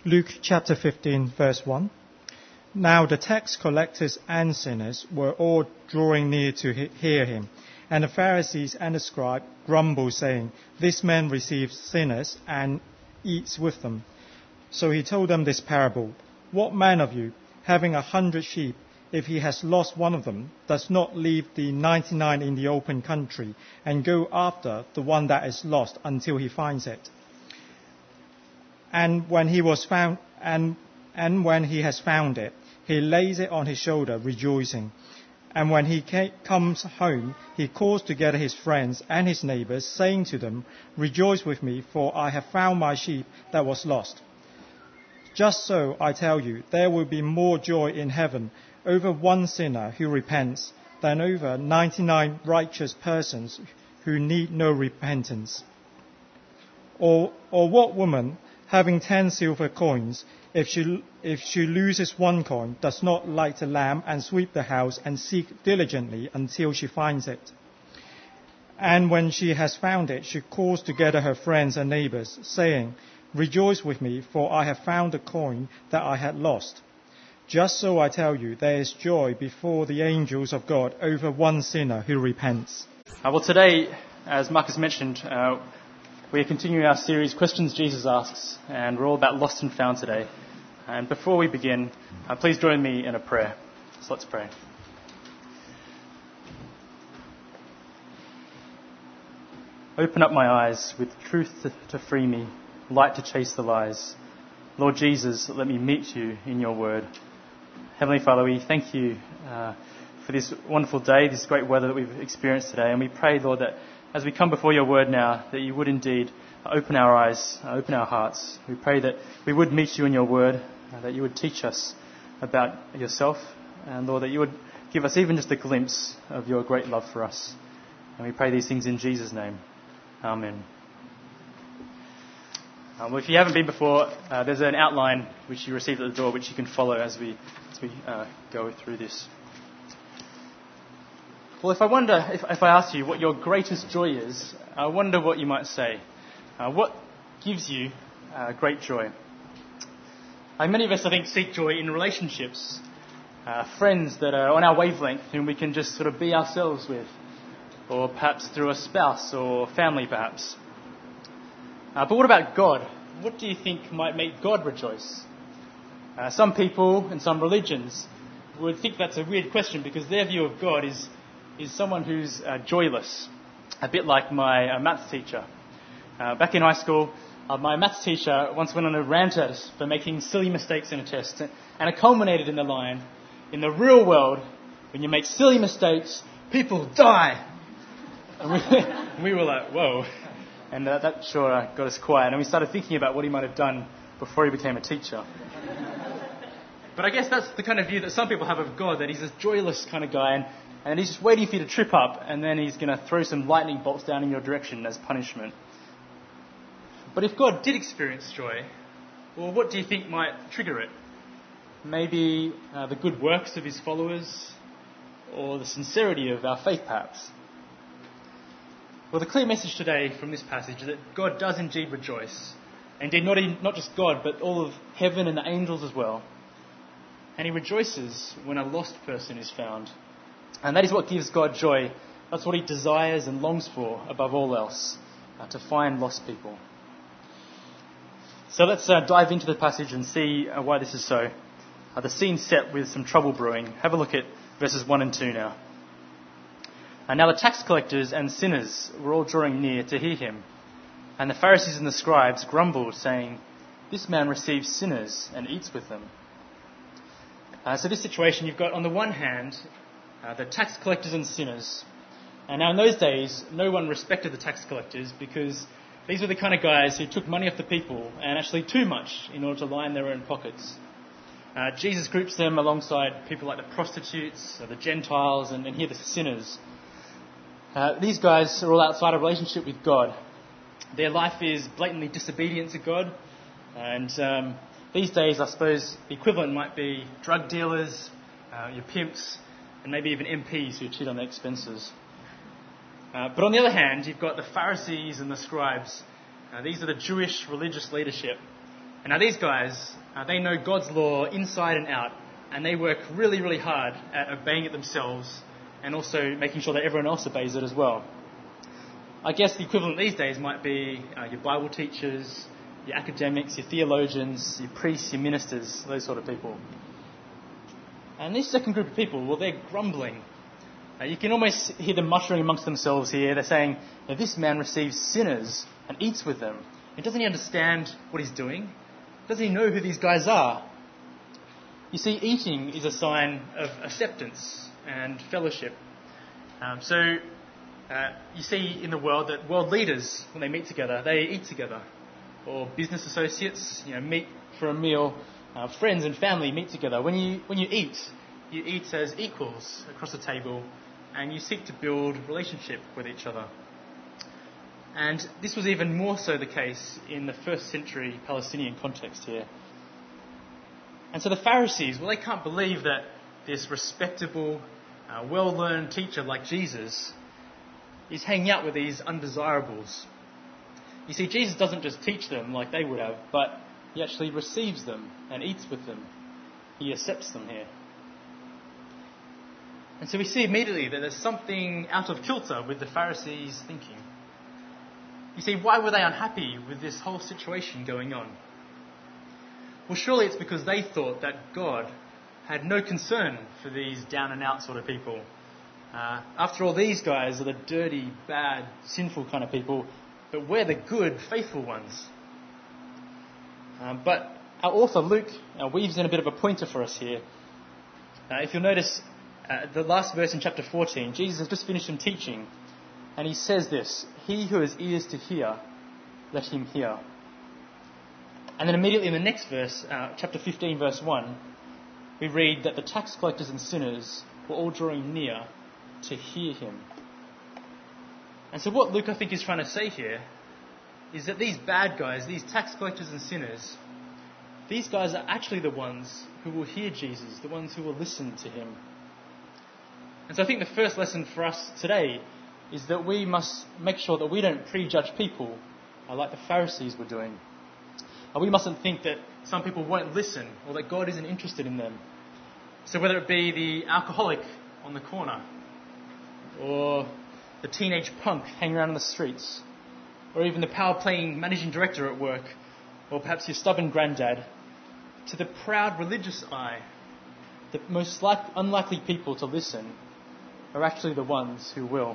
Luke chapter 15, verse 1. Now the tax collectors and sinners were all drawing near to hear him. And the Pharisees and the scribes grumbled, saying, "This man receives sinners and eats with them." So he told them this parable. "What man of you, having 100 sheep, if he has lost one of them, does not leave the 99 in the open country and go after the one that is lost until he finds it? And when he has found it, he lays it on his shoulder, rejoicing. And when he comes home, he calls together his friends and his neighbors, saying to them, 'Rejoice with me, for I have found my sheep that was lost.' Just so, I tell you, there will be more joy in heaven over one sinner who repents than over 99 righteous persons who need no repentance. Or what woman, having 10 silver coins, if she loses one coin, does not light a lamp and sweep the house and seek diligently until she finds it? And when she has found it, she calls together her friends and neighbors, saying, 'Rejoice with me, for I have found the coin that I had lost.' Just so, I tell you, there is joy before the angels of God over one sinner who repents." Well, today, as Marcus mentioned, we are continuing our series, Questions Jesus Asks, and we're all about lost and found today. And before we begin, please join me in a prayer. So let's pray. Open up my eyes with truth to free me, light to chase the lies. Lord Jesus, let me meet you in your word. Heavenly Father, we thank you for this wonderful day, this great weather that we've experienced today. And we pray, Lord, that as we come before your word now, that you would indeed open our eyes, open our hearts. We pray that we would meet you in your word, that you would teach us about yourself, and Lord, that you would give us even just a glimpse of your great love for us. And we pray these things in Jesus' name. Amen. Well, if you haven't been before, there's an outline which you received at the door, which you can follow as we go through this. Well, if I ask you what your greatest joy is, I wonder what you might say. What gives you great joy? Many of us, I think, seek joy in relationships, friends that are on our wavelength, whom we can just sort of be ourselves with, or perhaps through a spouse or family, perhaps. But what about God? What do you think might make God rejoice? Some people and some religions would think that's a weird question because their view of God is someone who's joyless, a bit like my maths teacher. Back in high school, my maths teacher once went on a rant at us for making silly mistakes in a test, and it culminated in the line, "In the real world, when you make silly mistakes, people die." And we were like, whoa. And that sure got us quiet. And we started thinking about what he might have done before he became a teacher. But I guess that's the kind of view that some people have of God, that he's this joyless kind of guy, and he's just waiting for you to trip up, and then he's going to throw some lightning bolts down in your direction as punishment. But if God did experience joy, well, what do you think might trigger it? Maybe the good works of his followers, or the sincerity of our faith, perhaps? Well, the clear message today from this passage is that God does indeed rejoice. Indeed, not just God, but all of heaven and the angels as well. And he rejoices when a lost person is found. And that is what gives God joy. That's what he desires and longs for above all else, to find lost people. So let's dive into the passage and see why this is so. The scene's set with some trouble brewing. Have a look at verses 1 and 2 now. And now the tax collectors and sinners were all drawing near to hear him. And the Pharisees and the scribes grumbled, saying, "This man receives sinners and eats with them." So this situation, you've got on the one hand, the tax collectors and sinners. And now in those days, no one respected the tax collectors because these were the kind of guys who took money off the people, and actually too much, in order to line their own pockets. Jesus groups them alongside people like the prostitutes, the Gentiles, and here the sinners. These guys are all outside a relationship with God. Their life is blatantly disobedient to God. And these days, I suppose, the equivalent might be drug dealers, your pimps, and maybe even MPs who cheat on their expenses. But on the other hand, you've got the Pharisees and the scribes. These are the Jewish religious leadership. And now these guys, they know God's law inside and out, and they work really, really hard at obeying it themselves and also making sure that everyone else obeys it as well. I guess the equivalent these days might be your Bible teachers, your academics, your theologians, your priests, your ministers, those sort of people. And this second group of people, well, they're grumbling. You can almost hear them muttering amongst themselves here. They're saying, this man receives sinners and eats with them. And doesn't he understand what he's doing? Doesn't he know who these guys are? You see, eating is a sign of acceptance and fellowship. You see in the world that world leaders, when they meet together, they eat together. Or business associates, meet for a meal. Friends and family meet together. When you eat as equals across the table, and you seek to build relationship with each other. And this was even more so the case in the first century Palestinian context here. And so the Pharisees, well, they can't believe that this respectable, well-learned teacher like Jesus is hanging out with these undesirables. You see, Jesus doesn't just teach them like they would have, but he actually receives them and eats with them. He accepts them here. And so we see immediately that there's something out of kilter with the Pharisees' thinking. You see, why were they unhappy with this whole situation going on? Well, surely it's because they thought that God had no concern for these down-and-out sort of people. After all, these guys are the dirty, bad, sinful kind of people, but we're the good, faithful ones. But our author, Luke, weaves in a bit of a pointer for us here. If you'll notice, the last verse in chapter 14, Jesus has just finished him teaching, and he says this, "He who has ears to hear, let him hear." And then immediately in the next verse, chapter 15, verse 1, we read that the tax collectors and sinners were all drawing near to hear him. And so what Luke, I think, is trying to say here is that these bad guys, these tax collectors and sinners, these guys are actually the ones who will hear Jesus, the ones who will listen to him. And so I think the first lesson for us today is that we must make sure that we don't prejudge people like the Pharisees were doing. We mustn't think that some people won't listen or that God isn't interested in them. So whether it be the alcoholic on the corner or the teenage punk hanging around in the streets or even the power-playing managing director at work or perhaps your stubborn granddad, to the proud religious eye, the most unlikely people to listen are actually the ones who will.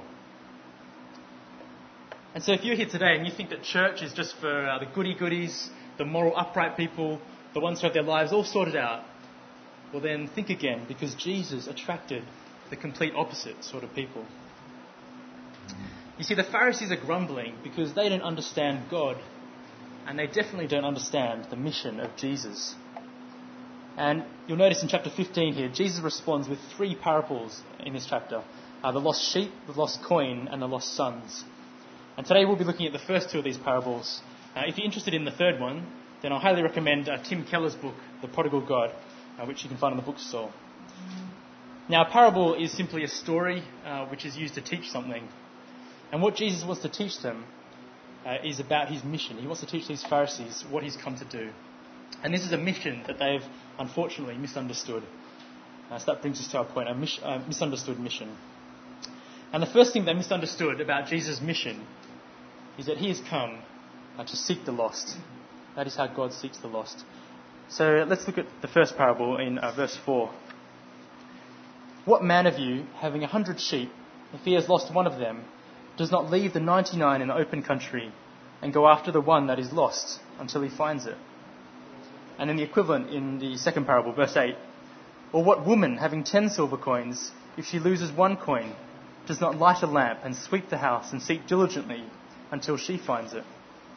And so if you're here today and you think that church is just for the goody-goodies, the moral upright people, the ones who have their lives all sorted out, well then think again, because Jesus attracted the complete opposite sort of people. You see, the Pharisees are grumbling because they don't understand God, and they definitely don't understand the mission of Jesus. And you'll notice in chapter 15 here, Jesus responds with 3 parables in this chapter. The lost sheep, the lost coin, and the lost sons. And today we'll be looking at the first 2 of these parables. If you're interested in the third one, then I highly recommend Tim Keller's book, The Prodigal God, which you can find in the bookstore. Now, a parable is simply a story which is used to teach something. And what Jesus wants to teach them is about his mission. He wants to teach these Pharisees what he's come to do. And this is a mission that they've unfortunately misunderstood. So that brings us to our point, a misunderstood mission. And the first thing they misunderstood about Jesus' mission is that he has come to seek the lost. That is how God seeks the lost. So let's look at the first parable in verse 4. What man of you, having 100 sheep, if he has lost one of them, does not leave the 99 in the open country and go after the one that is lost until he finds it? And then the equivalent in the second parable, verse 8. Or what woman, having 10 silver coins, if she loses one coin, does not light a lamp and sweep the house and seek diligently until she finds it?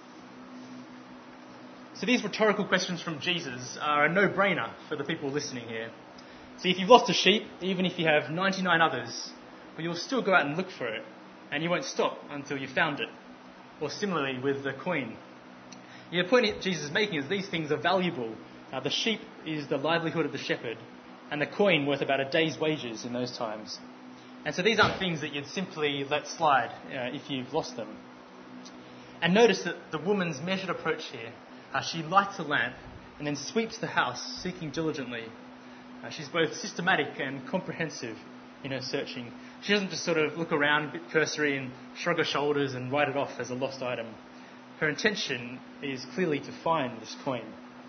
So these rhetorical questions from Jesus are a no-brainer for the people listening here. See, if you've lost a sheep, even if you have 99 others, well, you'll still go out and look for it, and you won't stop until you found it. Or similarly with the coin. The point that Jesus is making is these things are valuable. The sheep is the livelihood of the shepherd, and the coin worth about a day's wages in those times. And so these aren't things that you'd simply let slide if you've lost them. And notice that the woman's measured approach here, she lights a lamp and then sweeps the house, seeking diligently. She's both systematic and comprehensive in her searching. She doesn't just sort of look around a bit cursory and shrug her shoulders and write it off as a lost item. Her intention is clearly to find this coin.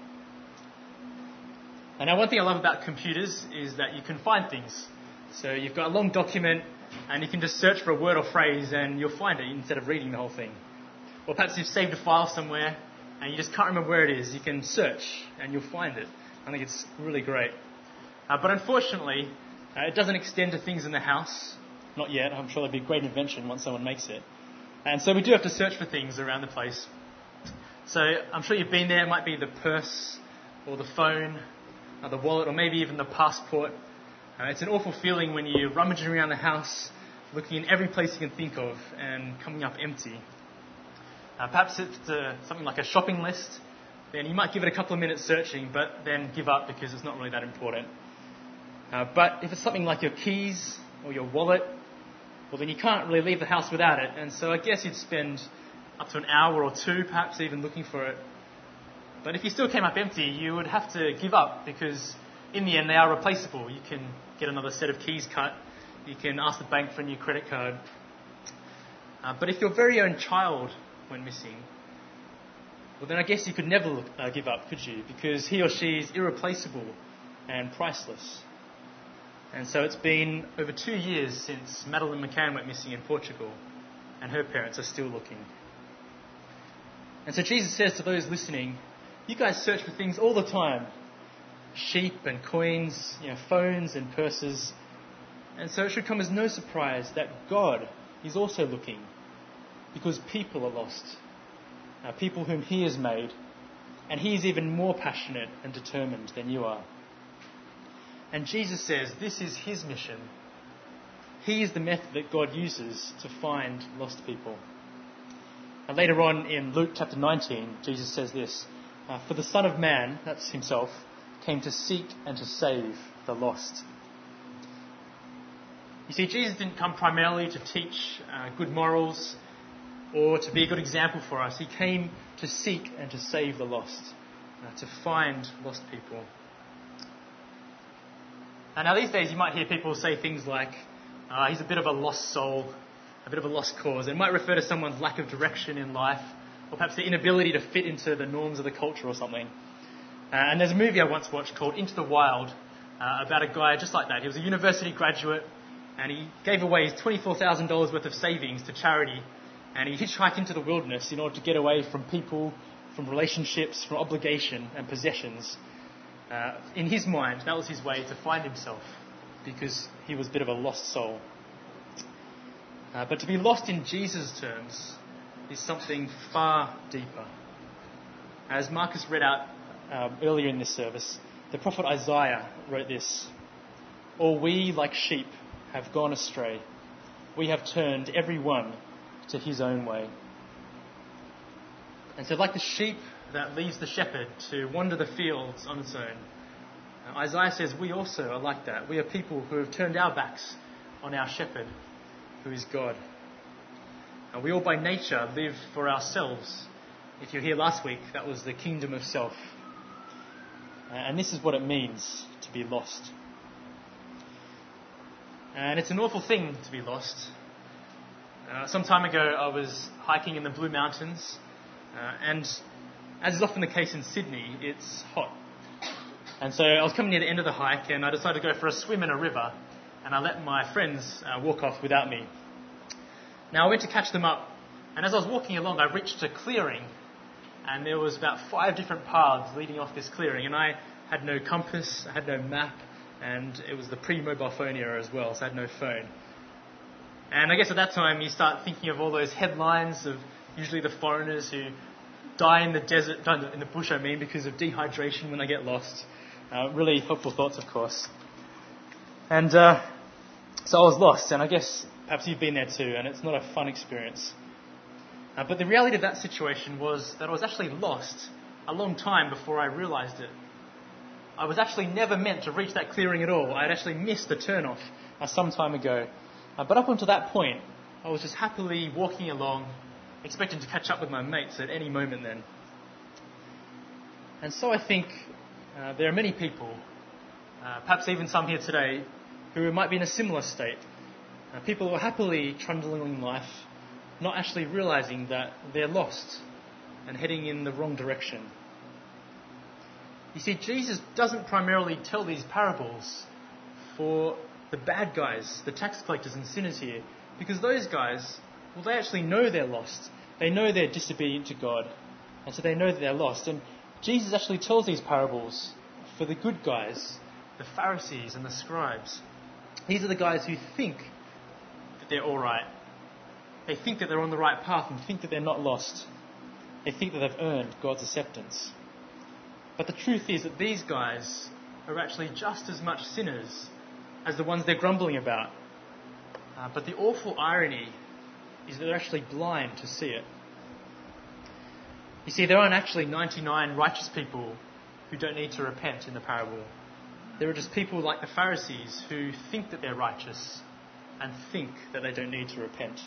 And now one thing I love about computers is that you can find things. So you've got a long document and you can just search for a word or phrase and you'll find it instead of reading the whole thing. Or perhaps you've saved a file somewhere and you just can't remember where it is. You can search and you'll find it. I think it's really great. But unfortunately, it doesn't extend to things in the house. Not yet. I'm sure that'd be a great invention once someone makes it. And so we do have to search for things around the place. So I'm sure you've been there. It might be the purse or the phone, or the wallet, or maybe even the passport. It's an awful feeling when you're rummaging around the house, looking in every place you can think of, and coming up empty. Perhaps it's something like a shopping list. Then you might give it a couple of minutes searching, but then give up because it's not really that important. But if it's something like your keys or your wallet, well, then you can't really leave the house without it. And so I guess you'd spend up to an hour or two, perhaps even looking for it. But if you still came up empty, you would have to give up because in the end they are replaceable. You can get another set of keys cut. You can ask the bank for a new credit card. But if your very own child went missing, well, then I guess you could never give up, could you? Because he or she is irreplaceable and priceless. And so it's been over 2 years since Madeleine McCann went missing in Portugal, and her parents are still looking. And so Jesus says to those listening, you guys search for things all the time. Sheep and coins, phones and purses. And so it should come as no surprise that God is also looking, because people are lost. People whom he has made, and he is even more passionate and determined than you are. And Jesus says this is his mission. He is the method that God uses to find lost people. And later on in Luke chapter 19, Jesus says this, for the Son of Man, that's himself, came to seek and to save the lost. You see, Jesus didn't come primarily to teach good morals or to be a good example for us. He came to seek and to save the lost, to find lost people. And now these days you might hear people say things like, he's a bit of a lost soul, a bit of a lost cause. It might refer to someone's lack of direction in life, or perhaps the inability to fit into the norms of the culture or something. And there's a movie I once watched called Into the Wild about a guy just like that. He was a university graduate and he gave away his $24,000 worth of savings to charity, and he hitchhiked into the wilderness in order to get away from people, from relationships, from obligation and possessions. In his mind, that was his way to find himself, because he was a bit of a lost soul. But to be lost in Jesus' terms is something far deeper. As Marcus read out earlier in this service, the prophet Isaiah wrote this, all we like sheep have gone astray. We have turned every one to his own way. And so like the sheep that leaves the shepherd to wander the fields on its own, Isaiah says we also are like that. We are people who have turned our backs on our shepherd, who is God. And we all by nature live for ourselves. If you were here last week, that was the kingdom of self. And this is what it means to be lost. And it's an awful thing to be lost. Some time ago, I was hiking in the Blue Mountains, and as is often the case in Sydney, it's hot. And so I was coming near the end of the hike, and I decided to go for a swim in a river, and I let my friends walk off without me. Now, I went to catch them up, and as I was walking along, I reached a clearing, and there was about 5 different paths leading off this clearing, and I had no compass, I had no map, and it was the pre-mobile phone era as well, so I had no phone. And I guess at that time you start thinking of all those headlines of usually the foreigners who die in the desert, in the bush because of dehydration when they get lost. Really hopeful thoughts, of course. And so I was lost, and I guess perhaps you've been there too, and it's not a fun experience. But the reality of that situation was that I was actually lost a long time before I realised it. I was actually never meant to reach that clearing at all. I had actually missed the turn-off some time ago. But up until that point, I was just happily walking along, expecting to catch up with my mates at any moment then. And so I think there are many people, perhaps even some here today, who might be in a similar state. People who are happily trundling in life, not actually realizing that they're lost and heading in the wrong direction. You see, Jesus doesn't primarily tell these parables for the bad guys, the tax collectors and sinners here, because those guys, well, they actually know they're lost. They know they're disobedient to God, and so they know that they're lost. And Jesus actually tells these parables for the good guys, the Pharisees and the scribes. These are the guys who think that they're all right. They think that they're on the right path and think that they're not lost. They think that they've earned God's acceptance. But the truth is that these guys are actually just as much sinners as the ones they're grumbling about. But the awful irony is that they're actually blind to see it. You see, there aren't actually 99 righteous people who don't need to repent in the parable. There are just people like the Pharisees who think that they're righteous and think that they don't need to repent.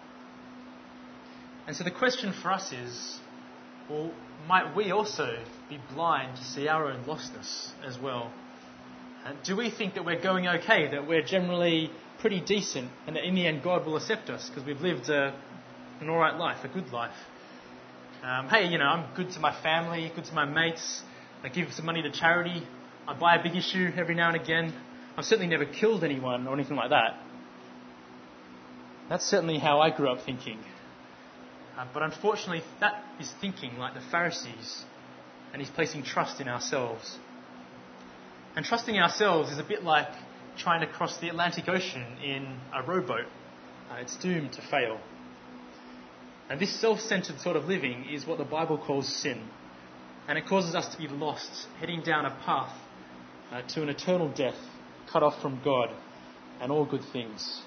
And so the question for us is, well, might we also be blind to see our own lostness as well? Do we think that we're going okay, that we're generally pretty decent, and that in the end God will accept us because we've lived an alright life, a good life? Hey, I'm good to my family, good to my mates, I give some money to charity, I buy a big issue every now and again. I've certainly never killed anyone or anything like that. That's certainly how I grew up thinking. But unfortunately, that is thinking like the Pharisees, and he's placing trust in ourselves. And trusting in ourselves is a bit like trying to cross the Atlantic Ocean in a rowboat. It's doomed to fail. And this self-centered sort of living is what the Bible calls sin. And it causes us to be lost, heading down a path to an eternal death, cut off from God and all good things.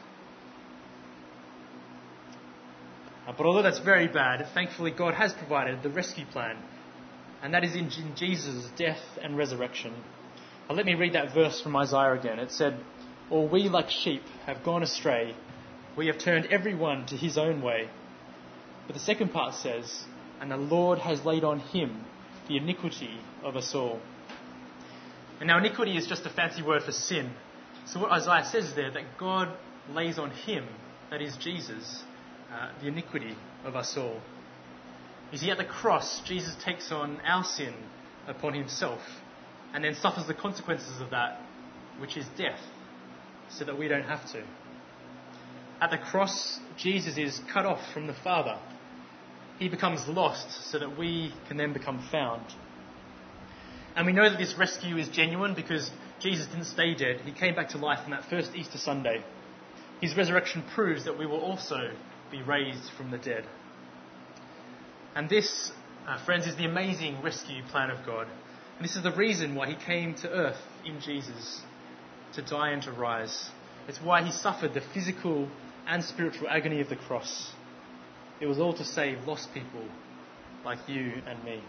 But although that's very bad, thankfully God has provided the rescue plan, and that is in Jesus' death and resurrection. Let me read that verse from Isaiah again. It said, "All we like sheep have gone astray, we have turned every one to his own way." But the second part says, "And the Lord has laid on him the iniquity of us all." And now iniquity is just a fancy word for sin. So what Isaiah says there, that God lays on him, that is Jesus, the iniquity of us all. You see, at the cross, Jesus takes on our sin upon himself and then suffers the consequences of that, which is death, so that we don't have to. At the cross, Jesus is cut off from the Father. He becomes lost so that we can then become found. And we know that this rescue is genuine because Jesus didn't stay dead. He came back to life on that first Easter Sunday. His resurrection proves that we will also be raised from the dead. And this, friends, is the amazing rescue plan of God. And this is the reason why he came to earth in Jesus, to die and to rise. It's why he suffered the physical and spiritual agony of the cross. It was all to save lost people like you and me.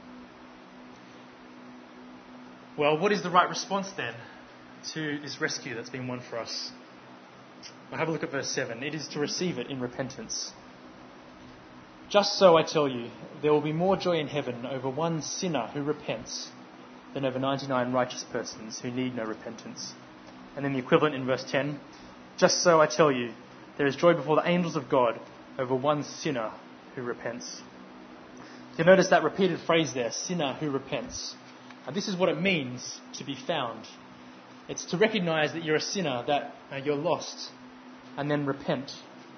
Well, what is the right response then to this rescue that's been won for us? Well, have a look at verse 7. It is to receive it in repentance. "Just so I tell you, there will be more joy in heaven over one sinner who repents than over 99 righteous persons who need no repentance." And then the equivalent in verse 10. "Just so I tell you, there is joy before the angels of God over one sinner who repents." You'll notice that repeated phrase there, sinner who repents. And this is what it means to be found. It's to recognize that you're a sinner, that you're lost, and then repent.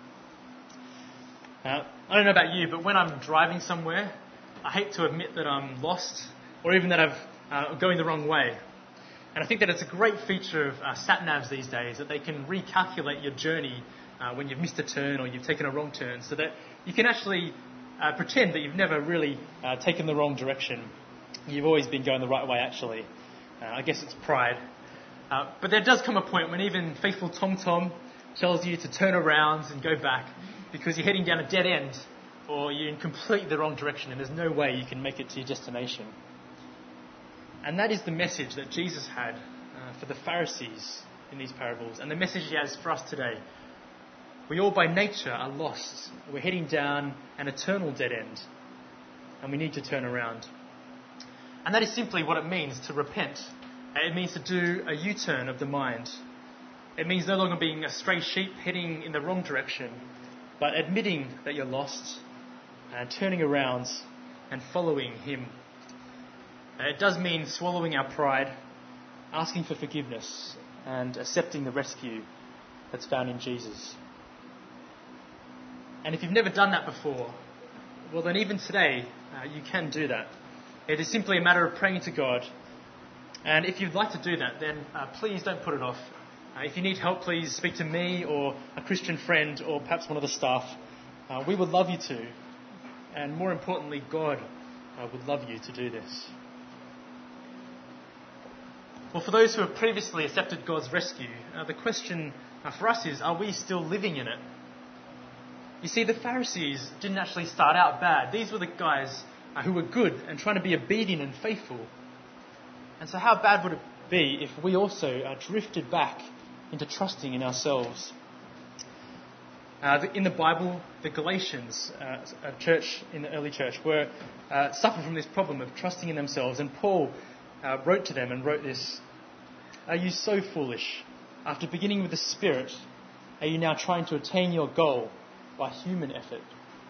I don't know about you, but when I'm driving somewhere, I hate to admit that I'm lost, or even that I'm going the wrong way. And I think that it's a great feature of sat-navs these days, that they can recalculate your journey when you've missed a turn or you've taken a wrong turn, so that you can actually pretend that you've never really taken the wrong direction. You've always been going the right way, actually. I guess it's pride. But there does come a point when even faithful TomTom tells you to turn around and go back because you're heading down a dead end or you're in completely the wrong direction and there's no way you can make it to your destination. And that is the message that Jesus had for the Pharisees in these parables, and the message he has for us today. We all by nature are lost. We're heading down an eternal dead end, and we need to turn around. And that is simply what it means to repent. It means to do a U-turn of the mind. It means no longer being a stray sheep heading in the wrong direction, but admitting that you're lost and turning around and following him. It does mean swallowing our pride, asking for forgiveness, and accepting the rescue that's found in Jesus. And if you've never done that before, well then even today you can do that. It is simply a matter of praying to God. And if you'd like to do that, then please don't put it off. If you need help, please speak to me or a Christian friend or perhaps one of the staff. We would love you to. And more importantly, God would love you to do this. Well, for those who have previously accepted God's rescue, the question for us is, are we still living in it? You see, the Pharisees didn't actually start out bad. These were the guys who were good and trying to be obedient and faithful. And so how bad would it be if we also drifted back into trusting in ourselves? In the Bible, the Galatians, a church in the early church, suffered from this problem of trusting in themselves. And Paul wrote to them and wrote this: "Are you so foolish? After beginning with the Spirit, are you now trying to attain your goal by human effort?"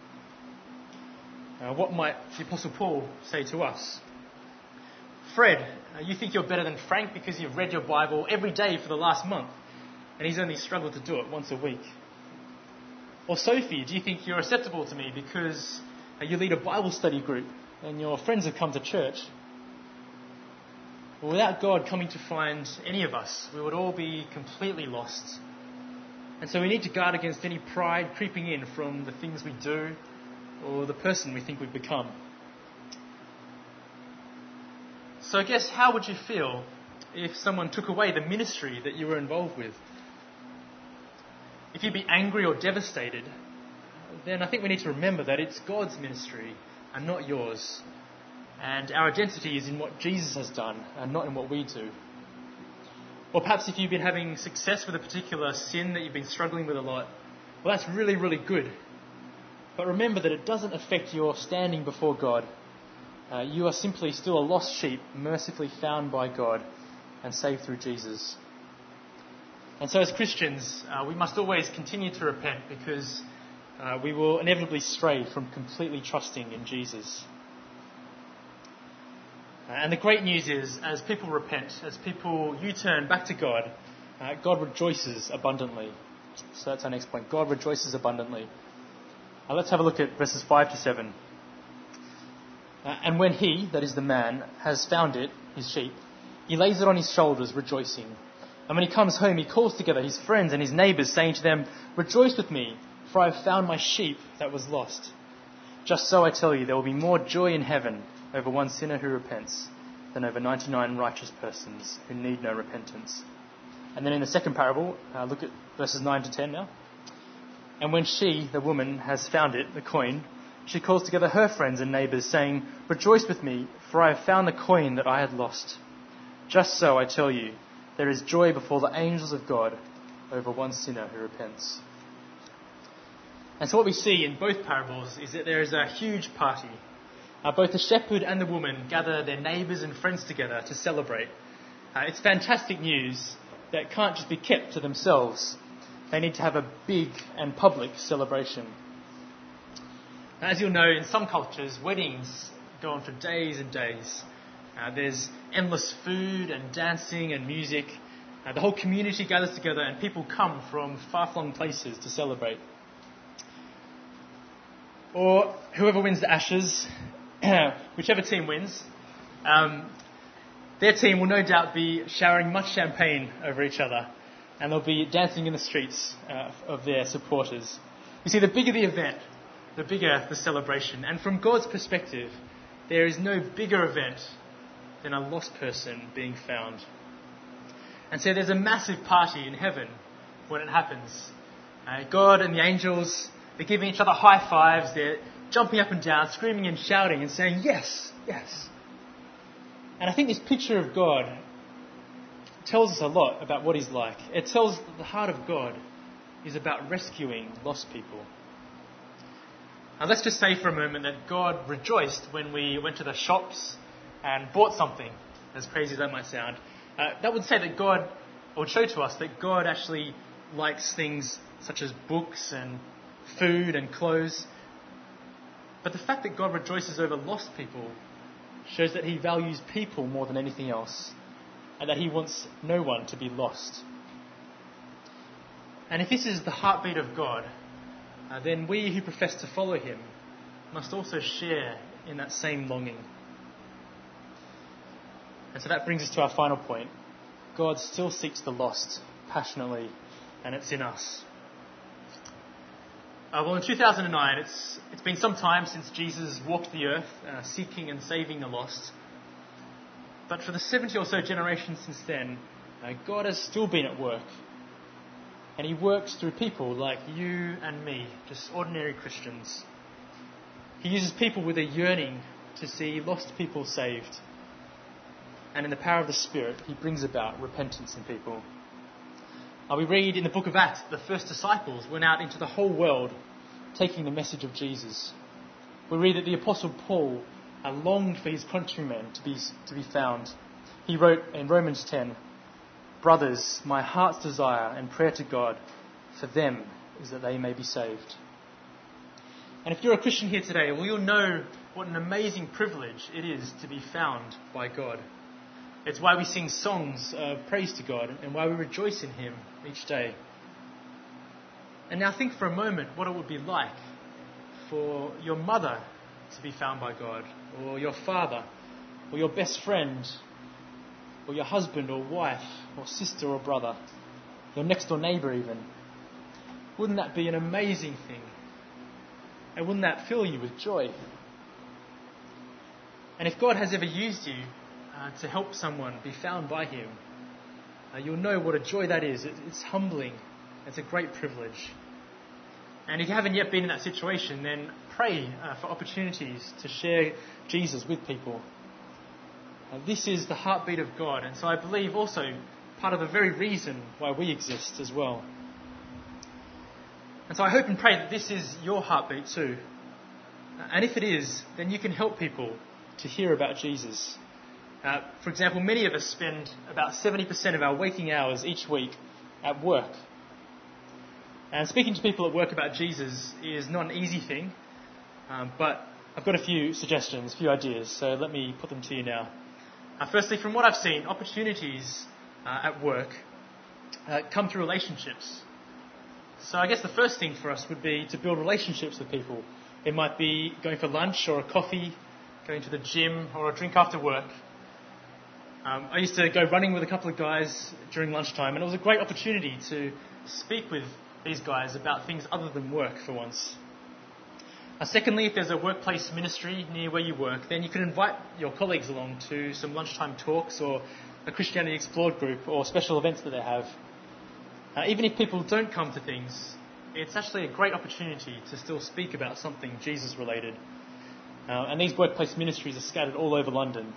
What might the Apostle Paul say to us? Fred, you think you're better than Frank because you've read your Bible every day for the last month, and he's only struggled to do it once a week. Or Sophie, do you think you're acceptable to me because you lead a Bible study group and your friends have come to church? Well, without God coming to find any of us, we would all be completely lost. And so we need to guard against any pride creeping in from the things we do or the person we think we've become. So I guess, how would you feel if someone took away the ministry that you were involved with? If you'd be angry or devastated, then I think we need to remember that it's God's ministry and not yours. And our identity is in what Jesus has done and not in what we do. Or perhaps if you've been having success with a particular sin that you've been struggling with a lot, well, that's really, really good. But remember that it doesn't affect your standing before God. You are simply still a lost sheep, mercifully found by God and saved through Jesus. And so as Christians, we must always continue to repent because we will inevitably stray from completely trusting in Jesus. And the great news is, as people repent, as people U-turn back to God, God rejoices abundantly. So that's our next point. God rejoices abundantly. Let's have a look at verses 5 to 7. And when he, that is the man, has found it, his sheep, he lays it on his shoulders, rejoicing. And when he comes home, he calls together his friends and his neighbours, saying to them, "Rejoice with me, for I have found my sheep that was lost." Just so I tell you, there will be more joy in heaven over one sinner who repents than over 99 righteous persons who need no repentance. And then in the second parable, look at verses 9 to 10 now. And when she, the woman, has found it, the coin, she calls together her friends and neighbours, saying, "Rejoice with me, for I have found the coin that I had lost." Just so I tell you, there is joy before the angels of God over one sinner who repents. And so what we see in both parables is that there is a huge party. Both the shepherd and the woman gather their neighbours and friends together to celebrate. It's fantastic news that can't just be kept to themselves. They need to have a big and public celebration. As you'll know, in some cultures, weddings go on for days and days. There's endless food and dancing and music. The whole community gathers together and people come from far-flung places to celebrate. Or whoever wins the Ashes, whichever team wins, their team will no doubt be showering much champagne over each other, and they'll be dancing in the streets of their supporters. You see, the bigger the event, the bigger the celebration. And from God's perspective, there is no bigger event than a lost person being found. And so there's a massive party in heaven when it happens. God and the angels, they're giving each other high fives, they're jumping up and down, screaming and shouting and saying, "Yes, yes." And I think this picture of God tells us a lot about what he's like. It tells that the heart of God is about rescuing lost people. Now let's just say for a moment that God rejoiced when we went to the shops and bought something, as crazy as that might sound, that would say that God, or would show to us that God actually likes things such as books and food and clothes. But the fact that God rejoices over lost people shows that he values people more than anything else, and that he wants no one to be lost. And if this is the heartbeat of God, then we who profess to follow him must also share in that same longing. And so that brings us to our final point. God still seeks the lost passionately, and it's in us. Well, in 2009, it's been some time since Jesus walked the earth, seeking and saving the lost. But for the 70 or so generations since then, God has still been at work. And he works through people like you and me, just ordinary Christians. He uses people with a yearning to see lost people saved. And in the power of the Spirit, he brings about repentance in people. We read in the book of Acts that the first disciples went out into the whole world taking the message of Jesus. We read that the Apostle Paul longed for his countrymen to be found. He wrote in Romans 10, "Brothers, my heart's desire and prayer to God for them is that they may be saved." And if you're a Christian here today, well, you'll know what an amazing privilege it is to be found by God. It's why we sing songs of praise to God and why we rejoice in him each day. And now think for a moment what it would be like for your mother to be found by God, or your father, or your best friend, or your husband or wife, or sister or brother, your next door neighbour even. Wouldn't that be an amazing thing? And wouldn't that fill you with joy? And if God has ever used you to help someone be found by him, you'll know what a joy that is. It's humbling. It's a great privilege. And if you haven't yet been in that situation, then pray for opportunities to share Jesus with people. This is the heartbeat of God, and so I believe also part of the very reason why we exist as well. And so I hope and pray that this is your heartbeat too. And if it is, then you can help people to hear about Jesus. For example, many of us spend about 70% of our waking hours each week at work. And speaking to people at work about Jesus is not an easy thing, but I've got a few suggestions, a few ideas, so let me put them to you now. Firstly, from what I've seen, opportunities at work come through relationships. So I guess the first thing for us would be to build relationships with people. It might be going for lunch or a coffee, going to the gym or a drink after work. I used to go running with a couple of guys during lunchtime, and it was a great opportunity to speak with these guys about things other than work for once. Secondly, if there's a workplace ministry near where you work, then you can invite your colleagues along to some lunchtime talks or a Christianity Explored group or special events that they have. Even if people don't come to things, it's actually a great opportunity to still speak about something Jesus-related. And these workplace ministries are scattered all over London.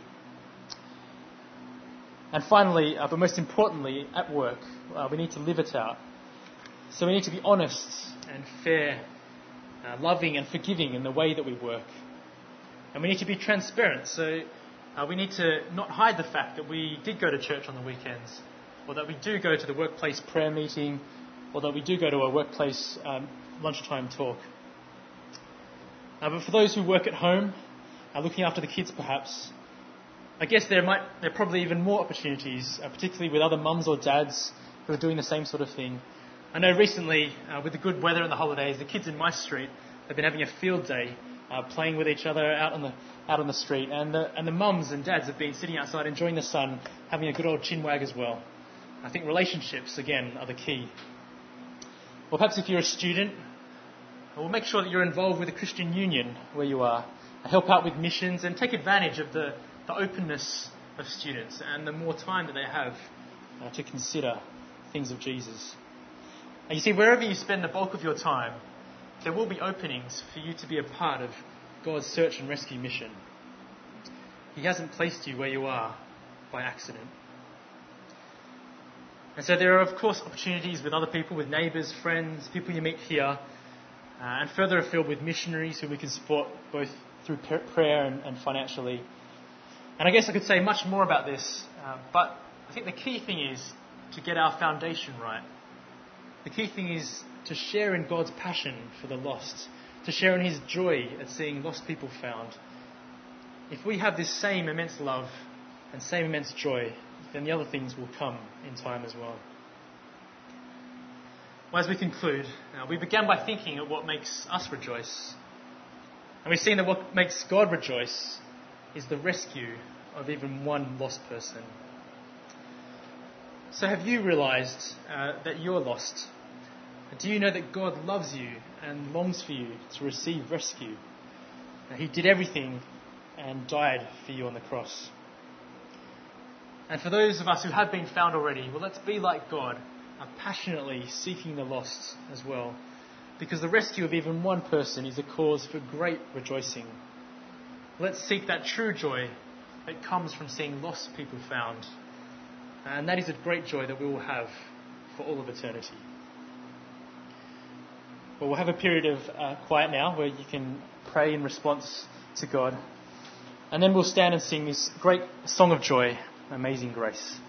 And finally, but most importantly, at work, we need to live it out. So we need to be honest and fair, loving and forgiving in the way that we work. And we need to be transparent. So we need to not hide the fact that we did go to church on the weekends, or that we do go to the workplace prayer meeting, or that we do go to a workplace lunchtime talk. But for those who work at home, looking after the kids perhaps, I guess there are probably even more opportunities, particularly with other mums or dads who are doing the same sort of thing. I know recently, with the good weather and the holidays, the kids in my street have been having a field day, playing with each other out on the street, and the mums and dads have been sitting outside enjoying the sun, having a good old chinwag as well. I think relationships again are the key. Or perhaps if you're a student, well, make sure that you're involved with a Christian union where you are. Help out with missions and take advantage of the openness of students and the more time that they have to consider things of Jesus. And you see, wherever you spend the bulk of your time, there will be openings for you to be a part of God's search and rescue mission. He hasn't placed you where you are by accident. And so there are, of course, opportunities with other people, with neighbours, friends, people you meet here, and further afield with missionaries who we can support both through prayer and financially. And I guess I could say much more about this, but I think the key thing is to get our foundation right. The key thing is to share in God's passion for the lost, to share in his joy at seeing lost people found. If we have this same immense love and same immense joy, then the other things will come in time as well. Well, as we conclude, we began by thinking of what makes us rejoice. And we've seen that what makes God rejoice is the rescue of even one lost person. So have you realised that you're lost? Do you know that God loves you and longs for you to receive rescue? He did everything and died for you on the cross. And for those of us who have been found already, well, let's be like God, passionately seeking the lost as well. Because the rescue of even one person is a cause for great rejoicing. Let's seek that true joy that comes from seeing lost people found. And that is a great joy that we will have for all of eternity. Well, we'll have a period of quiet now where you can pray in response to God. And then we'll stand and sing this great song of joy, Amazing Grace.